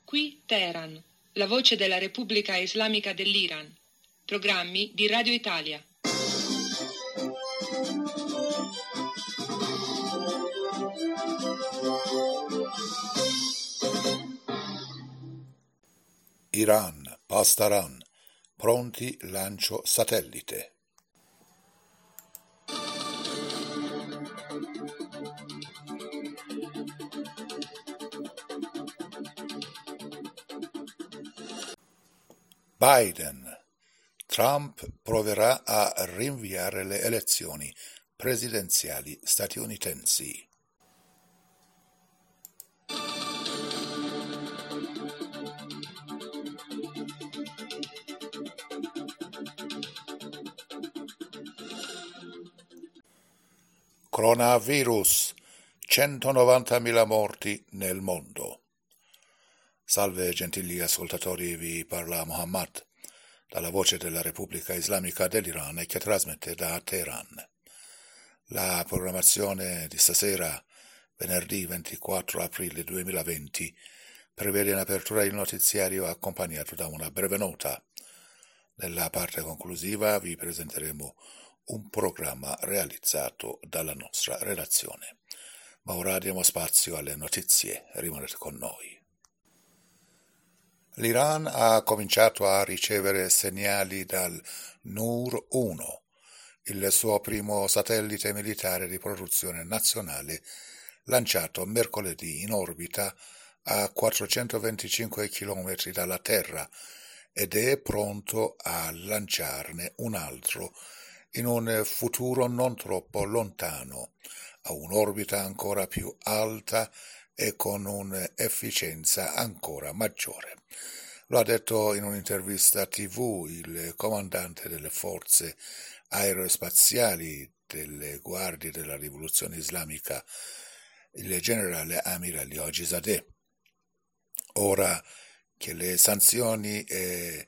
Qui Teheran, la voce della Repubblica Islamica dell'Iran. Programmi di Radio Italia. Iran, Pasdaran, pronti lancio satellite. Biden. Trump proverà a rinviare le elezioni presidenziali statunitensi. Coronavirus, 190.000 morti nel mondo. Salve gentili ascoltatori, vi parla Muhammad, dalla voce della Repubblica Islamica dell'Iran e che trasmette da Teheran. La programmazione di stasera, venerdì 24 aprile 2020, prevede in apertura il notiziario accompagnato da una breve nota. Nella parte conclusiva vi presenteremo un programma realizzato dalla nostra redazione. Ma ora diamo spazio alle notizie, rimanete con noi. L'Iran ha cominciato a ricevere segnali dal Noor 1, il suo primo satellite militare di produzione nazionale, lanciato mercoledì in orbita a 425 km dalla Terra ed è pronto a lanciarne un altro in un futuro non troppo lontano, a un'orbita ancora più alta e con un'efficienza ancora maggiore. Lo ha detto in un'intervista TV il comandante delle forze aerospaziali delle guardie della rivoluzione islamica, il generale Amir Ali Hojizadeh. Ora che le sanzioni ed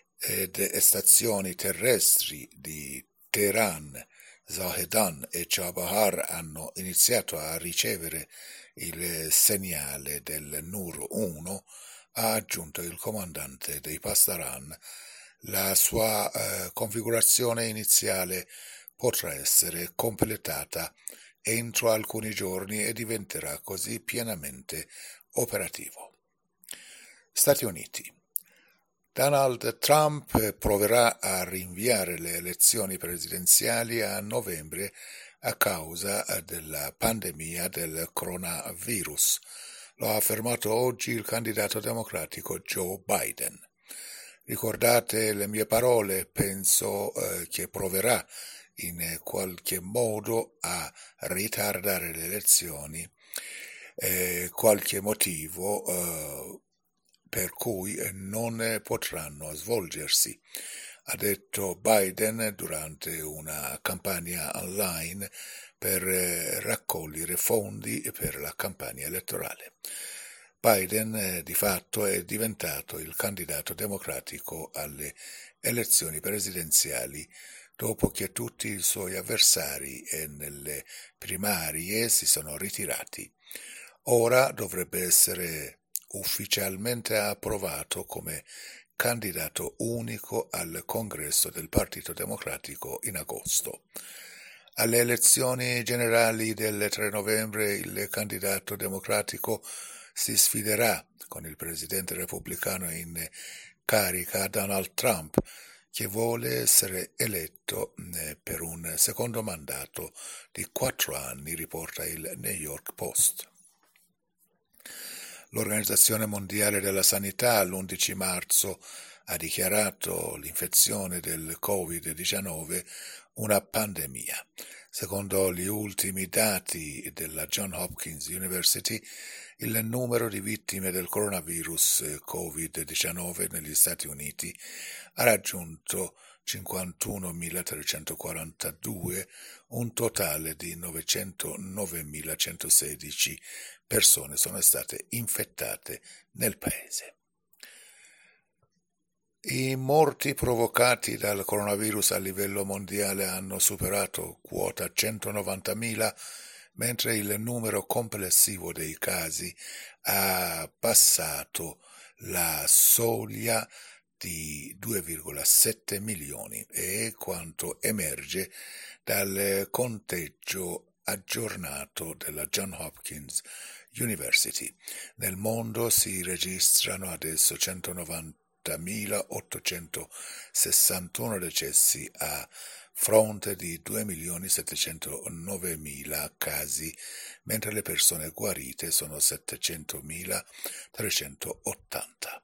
stazioni terrestri di Teheran, Zahedan e Chabahar hanno iniziato a ricevere il segnale del Noor 1, ha aggiunto il comandante dei Pasdaran, la sua configurazione iniziale potrà essere completata entro alcuni giorni e diventerà così pienamente operativo. Stati Uniti. Donald Trump proverà a rinviare le elezioni presidenziali a novembre a causa della pandemia del coronavirus. Lo ha affermato oggi il candidato democratico Joe Biden. Ricordate le mie parole, penso che proverà in qualche modo a ritardare le elezioni, qualche motivo per cui non potranno svolgersi, ha detto Biden durante una campagna online per raccogliere fondi per la campagna elettorale. Biden di fatto è diventato il candidato democratico alle elezioni presidenziali dopo che tutti i suoi avversari nelle primarie si sono ritirati. Ora dovrebbe essere ufficialmente approvato come candidato unico al congresso del Partito Democratico in agosto. Alle elezioni generali del 3 novembre il candidato democratico si sfiderà con il presidente repubblicano in carica Donald Trump, che vuole essere eletto per un secondo mandato di 4 anni, riporta il New York Post. L'Organizzazione Mondiale della Sanità l'11 marzo ha dichiarato l'infezione del Covid-19 una pandemia. Secondo gli ultimi dati della Johns Hopkins University, il numero di vittime del coronavirus Covid-19 negli Stati Uniti ha raggiunto 51.342, un totale di 909.116 persone sono state infettate nel paese. I morti provocati dal coronavirus a livello mondiale hanno superato quota 190.000, mentre il numero complessivo dei casi ha passato la soglia di 2,7 milioni è quanto emerge dal conteggio aggiornato della Johns Hopkins University. Nel mondo si registrano adesso 190.861 decessi a fronte di 2.709.000 casi, mentre le persone guarite sono 700.380.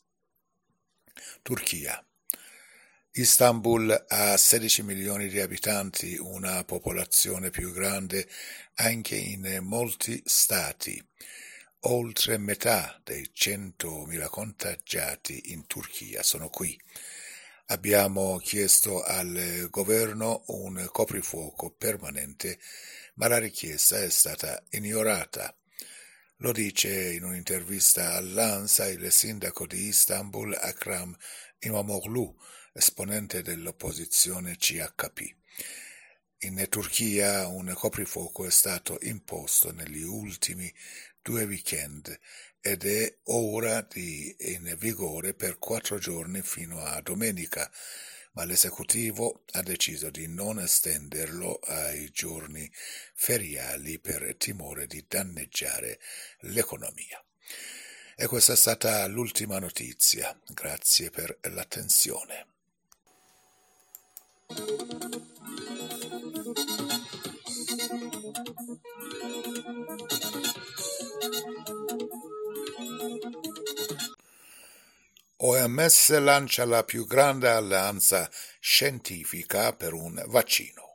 Turchia. Istanbul ha 16 milioni di abitanti, una popolazione più grande anche in molti stati. Oltre metà dei 100.000 contagiati in Turchia sono qui. Abbiamo chiesto al governo un coprifuoco permanente, ma la richiesta è stata ignorata. Lo dice in un'intervista all'ANSA il sindaco di Istanbul, Akram Imamoglu, esponente dell'opposizione CHP. In Turchia un coprifuoco è stato imposto negli ultimi 2 weekend ed è ora in vigore per 4 giorni fino a domenica, ma l'esecutivo ha deciso di non estenderlo ai giorni feriali per timore di danneggiare l'economia. E questa è stata l'ultima notizia. Grazie per l'attenzione. OMS lancia la più grande alleanza scientifica per un vaccino.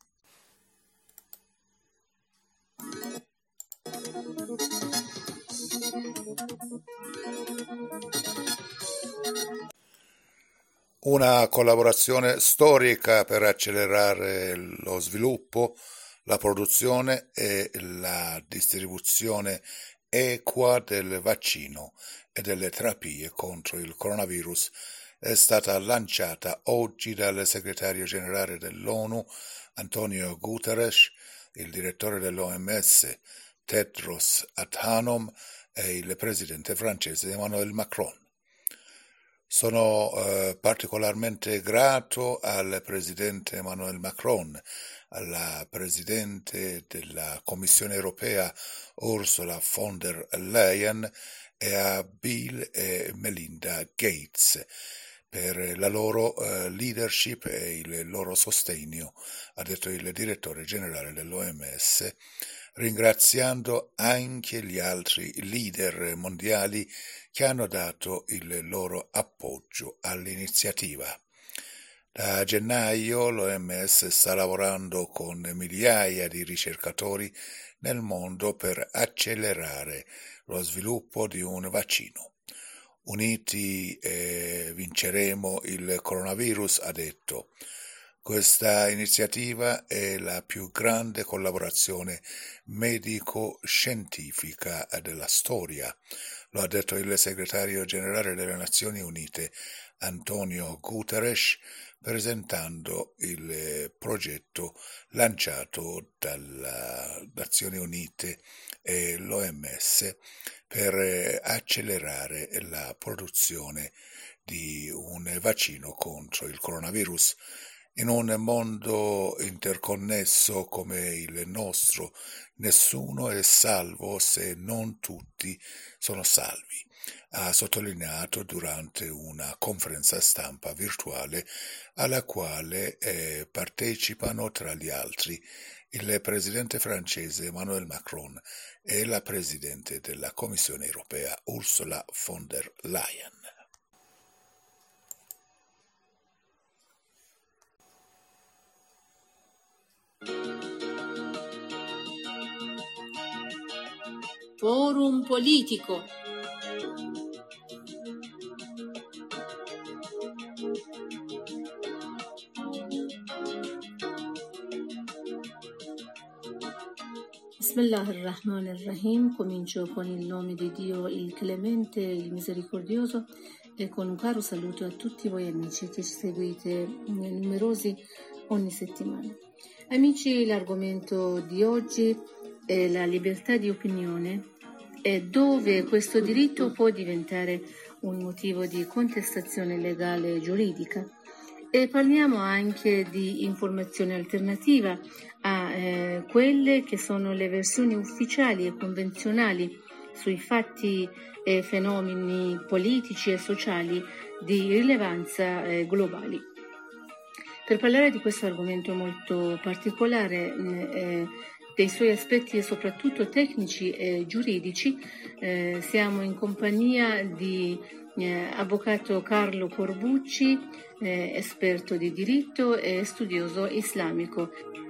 Una collaborazione storica per accelerare lo sviluppo, la produzione e la distribuzione equa del vaccino e delle terapie contro il coronavirus è stata lanciata oggi dal segretario generale dell'ONU Antonio Guterres, il direttore dell'OMS Tedros Adhanom e il presidente francese Emmanuel Macron. Sono particolarmente grato al presidente Emmanuel Macron, alla presidente della Commissione europea Ursula von der Leyen e a Bill e Melinda Gates per la loro leadership e il loro sostegno, ha detto il direttore generale dell'OMS, ringraziando anche gli altri leader mondiali che hanno dato il loro appoggio all'iniziativa. Da gennaio l'OMS sta lavorando con migliaia di ricercatori nel mondo per accelerare lo sviluppo di un vaccino. Uniti vinceremo il coronavirus, ha detto. Questa iniziativa è la più grande collaborazione medico-scientifica della storia, lo ha detto il segretario generale delle Nazioni Unite Antonio Guterres, presentando il progetto lanciato dalle Nazioni Unite e l'OMS per accelerare la produzione di un vaccino contro il coronavirus. In un mondo interconnesso come il nostro, nessuno è salvo se non tutti sono salvi, ha sottolineato durante una conferenza stampa virtuale alla quale partecipano tra gli altri il presidente francese Emmanuel Macron e la presidente della Commissione europea Ursula von der Leyen. Forum politico. Bismillah ar-Rahman ar-Rahim. Comincio con il nome di Dio, il clemente, il misericordioso, e con un caro saluto a tutti voi amici che ci seguite numerosi ogni settimana. Amici, l'argomento di oggi è la libertà di opinione e dove questo diritto può diventare un motivo di contestazione legale e giuridica. E parliamo anche di informazione alternativa a quelle che sono le versioni ufficiali e convenzionali sui fatti e fenomeni politici e sociali di rilevanza globali. Per parlare di questo argomento molto particolare, dei suoi aspetti soprattutto tecnici e giuridici, siamo in compagnia di avvocato Carlo Corbucci, esperto di diritto e studioso islamico.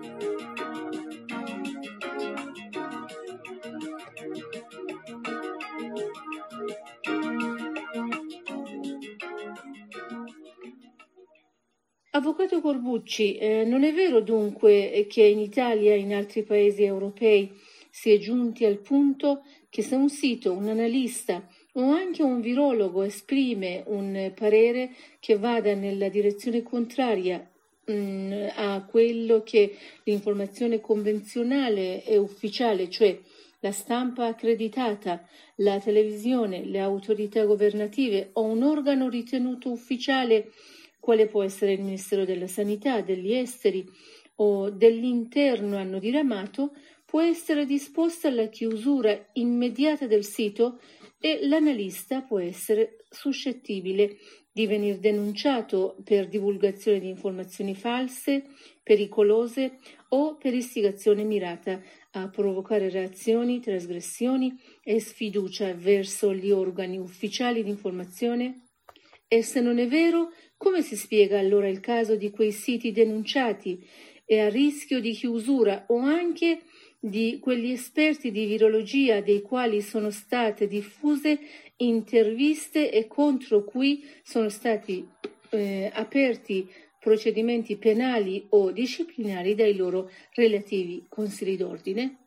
Avvocato Corbucci, non è vero dunque che in Italia e in altri paesi europei si è giunti al punto che se un sito, un analista o anche un virologo esprime un parere che vada nella direzione contraria a quello che l'informazione convenzionale e ufficiale, cioè la stampa accreditata, la televisione, le autorità governative o un organo ritenuto ufficiale quale può essere il Ministero della Sanità, degli Esteri o dell'Interno hanno diramato, può essere disposta alla chiusura immediata del sito e l'analista può essere suscettibile di venir denunciato per divulgazione di informazioni false, pericolose o per istigazione mirata a provocare reazioni, trasgressioni e sfiducia verso gli organi ufficiali di informazione? E se non è vero, come si spiega allora il caso di quei siti denunciati e a rischio di chiusura o anche di quegli esperti di virologia dei quali sono state diffuse interviste e contro cui sono stati aperti procedimenti penali o disciplinari dai loro relativi consigli d'ordine?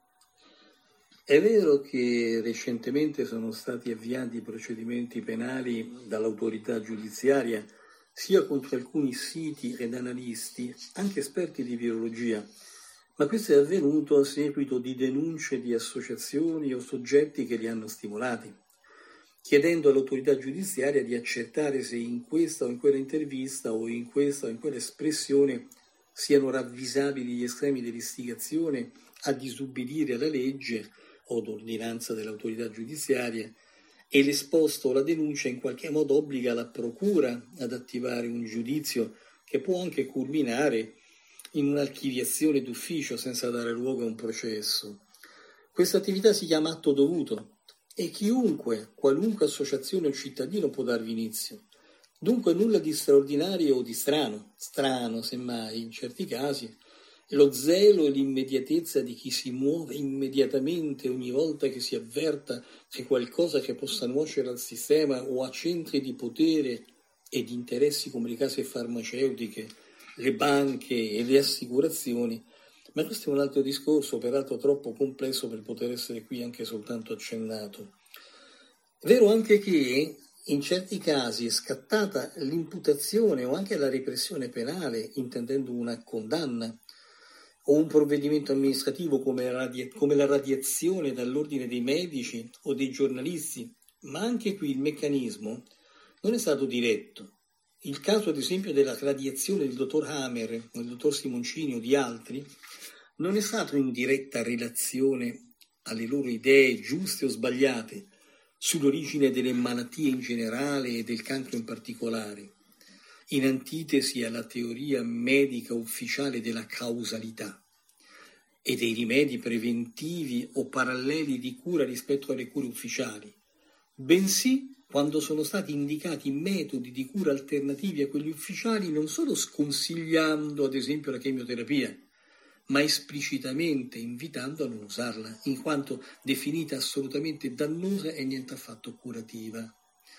È vero che recentemente sono stati avviati procedimenti penali dall'autorità giudiziaria sia contro alcuni siti ed analisti, anche esperti di virologia, ma questo è avvenuto a seguito di denunce di associazioni o soggetti che li hanno stimolati, chiedendo all'autorità giudiziaria di accertare se in questa o in quella intervista o in questa o in quella espressione siano ravvisabili gli estremi dell'istigazione a disubbidire alla legge o d'ordinanza dell'autorità giudiziaria, e l'esposto o la denuncia in qualche modo obbliga la procura ad attivare un giudizio che può anche culminare in un'archiviazione d'ufficio senza dare luogo a un processo. Questa attività si chiama atto dovuto e chiunque, qualunque associazione o cittadino può darvi inizio. Dunque nulla di straordinario o di strano semmai in certi casi, lo zelo e l'immediatezza di chi si muove immediatamente ogni volta che si avverta che qualcosa che possa nuocere al sistema o a centri di potere e di interessi come le case farmaceutiche, le banche e le assicurazioni, ma questo è un altro discorso, peraltro troppo complesso per poter essere qui anche soltanto accennato. È vero anche che in certi casi è scattata l'imputazione o anche la repressione penale, intendendo una condanna, o un provvedimento amministrativo come la radiazione dall'ordine dei medici o dei giornalisti, ma anche qui il meccanismo non è stato diretto. Il caso ad esempio della radiazione del dottor Hammer, del dottor Simoncini o di altri, non è stato in diretta relazione alle loro idee giuste o sbagliate sull'origine delle malattie in generale e del cancro in particolare, in antitesi alla teoria medica ufficiale della causalità e dei rimedi preventivi o paralleli di cura rispetto alle cure ufficiali, bensì quando sono stati indicati metodi di cura alternativi a quelli ufficiali, non solo sconsigliando ad esempio la chemioterapia, ma esplicitamente invitando a non usarla, in quanto definita assolutamente dannosa e niente affatto curativa.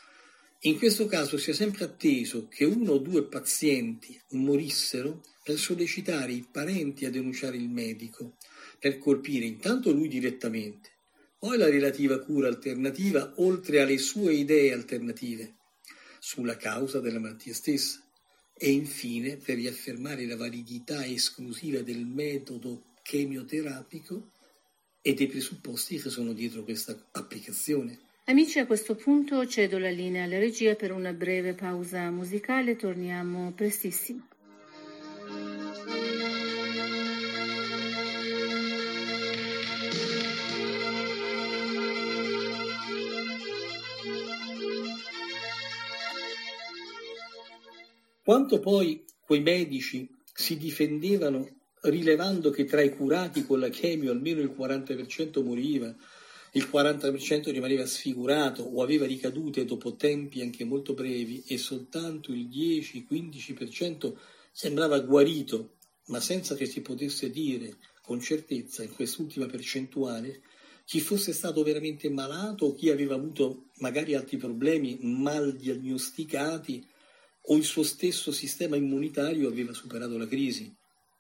In questo caso si è sempre atteso che uno o due pazienti morissero per sollecitare i parenti a denunciare il medico, per colpire intanto lui direttamente, poi la relativa cura alternativa, oltre alle sue idee alternative sulla causa della malattia stessa, e infine per riaffermare la validità esclusiva del metodo chemioterapico e dei presupposti che sono dietro questa applicazione. Amici, a questo punto cedo la linea alla regia per una breve pausa musicale, torniamo prestissimo. Quanto poi quei medici si difendevano rilevando che tra i curati con la chemio almeno il 40% moriva, il 40% rimaneva sfigurato o aveva ricadute dopo tempi anche molto brevi e soltanto il 10-15% sembrava guarito, ma senza che si potesse dire con certezza in quest'ultima percentuale chi fosse stato veramente malato o chi aveva avuto magari altri problemi mal diagnosticati o il suo stesso sistema immunitario aveva superato la crisi.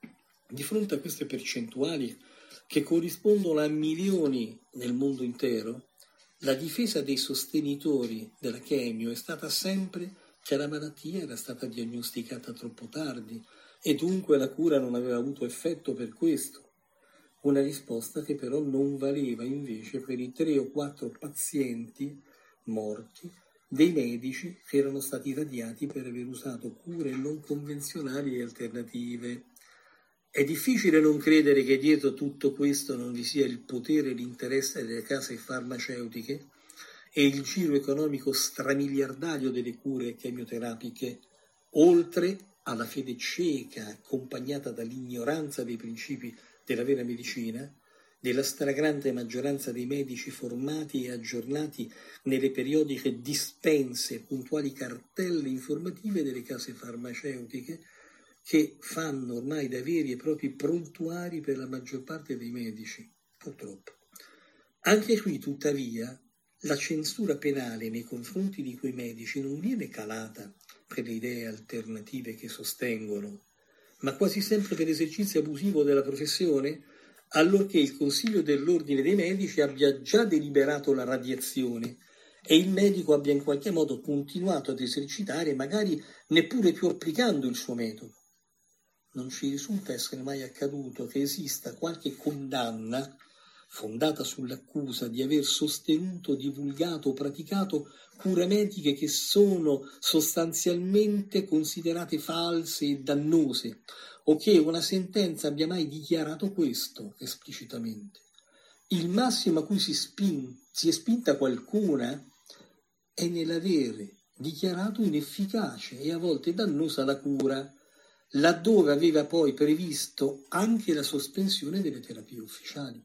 Di fronte a queste percentuali che corrispondono a milioni nel mondo intero, la difesa dei sostenitori della chemio è stata sempre che la malattia era stata diagnosticata troppo tardi e dunque la cura non aveva avuto effetto per questo. Una risposta che però non valeva invece per i 3 o 4 pazienti morti dei medici che erano stati irradiati per aver usato cure non convenzionali e alternative. È difficile non credere che dietro tutto questo non vi sia il potere e l'interesse delle case farmaceutiche e il giro economico stramiliardario delle cure chemioterapiche, oltre alla fede cieca accompagnata dall'ignoranza dei principi della vera medicina, della stragrande maggioranza dei medici formati e aggiornati nelle periodiche dispense e puntuali cartelle informative delle case farmaceutiche che fanno ormai da veri e propri prontuari per la maggior parte dei medici, purtroppo. Anche qui, tuttavia, la censura penale nei confronti di quei medici non viene calata per le idee alternative che sostengono, ma quasi sempre per l'esercizio abusivo della professione, allorché il Consiglio dell'Ordine dei Medici abbia già deliberato la radiazione e il medico abbia in qualche modo continuato ad esercitare, magari neppure più applicando il suo metodo. Non ci risulta essere mai accaduto che esista qualche condanna fondata sull'accusa di aver sostenuto, divulgato o praticato cure mediche che sono sostanzialmente considerate false e dannose, o che una sentenza abbia mai dichiarato questo esplicitamente. Il massimo a cui si è spinta qualcuna è nell'avere dichiarato inefficace e a volte dannosa la cura, laddove aveva poi previsto anche la sospensione delle terapie ufficiali.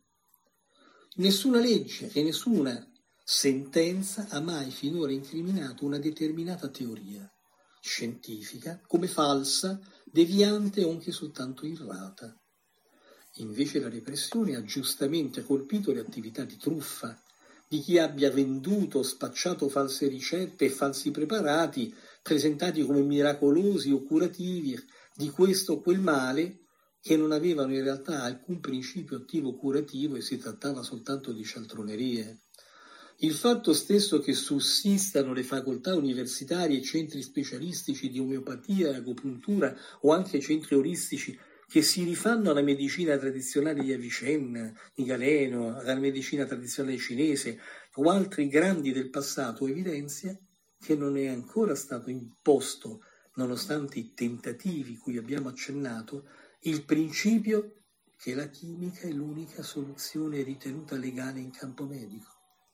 Nessuna legge e nessuna sentenza ha mai finora incriminato una determinata teoria scientifica come falsa, deviante o anche soltanto errata. Invece la repressione ha giustamente colpito le attività di truffa di chi abbia venduto o spacciato false ricette e falsi preparati presentati come miracolosi o curativi di questo o quel male che non avevano in realtà alcun principio attivo curativo e si trattava soltanto di cialtronerie. Il fatto stesso che sussistano le facoltà universitarie e centri specialistici di omeopatia e agopuntura o anche centri olistici che si rifanno alla medicina tradizionale di Avicenna, di Galeno, alla medicina tradizionale cinese o altri grandi del passato, evidenzia che non è ancora stato imposto, nonostante i tentativi cui abbiamo accennato, il principio che la chimica è l'unica soluzione ritenuta legale in campo medico.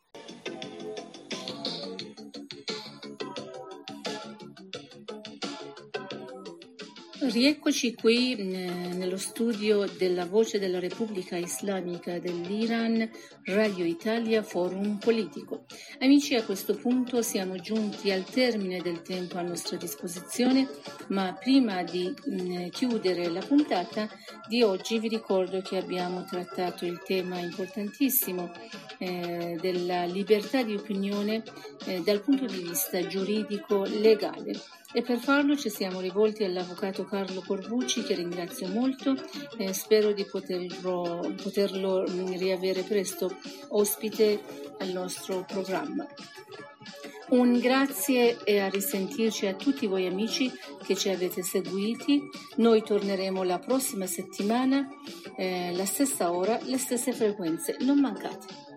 Rieccoci qui nello studio della Voce della Repubblica Islamica dell'Iran, Radio Italia Forum Politico. Amici, a questo punto siamo giunti al termine del tempo a nostra disposizione, ma prima di chiudere la puntata di oggi vi ricordo che abbiamo trattato il tema importantissimo della libertà di opinione dal punto di vista giuridico-legale. E per farlo ci siamo rivolti all'avvocato Carlo Corbucci, che ringrazio molto, spero di poterlo riavere presto ospite al nostro programma. Un grazie e a risentirci a tutti voi amici che ci avete seguiti. Noi torneremo la prossima settimana, la stessa ora, le stesse frequenze, non mancate.